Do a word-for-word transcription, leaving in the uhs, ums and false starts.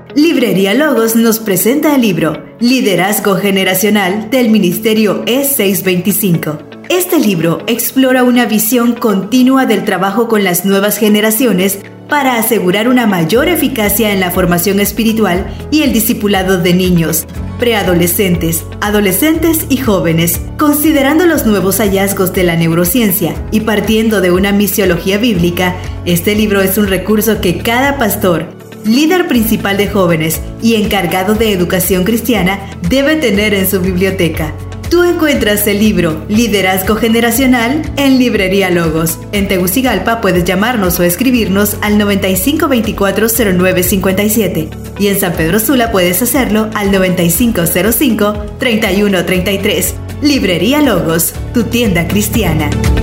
Librería Logos nos presenta el libro Liderazgo Generacional del Ministerio E seiscientos veinticinco. Este libro explora una visión continua del trabajo con las nuevas generaciones para asegurar una mayor eficacia en la formación espiritual y el discipulado de niños, preadolescentes, adolescentes y jóvenes, considerando los nuevos hallazgos de la neurociencia y partiendo de una misiología bíblica. Este libro es un recurso que cada pastor, líder principal de jóvenes y encargado de educación cristiana debe tener en su biblioteca. Tú encuentras el libro Liderazgo Generacional en Librería Logos. En Tegucigalpa puedes llamarnos o escribirnos al noventa y cinco veinticuatro cero nueve cincuenta y siete y en San Pedro Sula puedes hacerlo al noventa y cinco cero cinco treinta y uno treinta y tres. Librería Logos, tu tienda cristiana.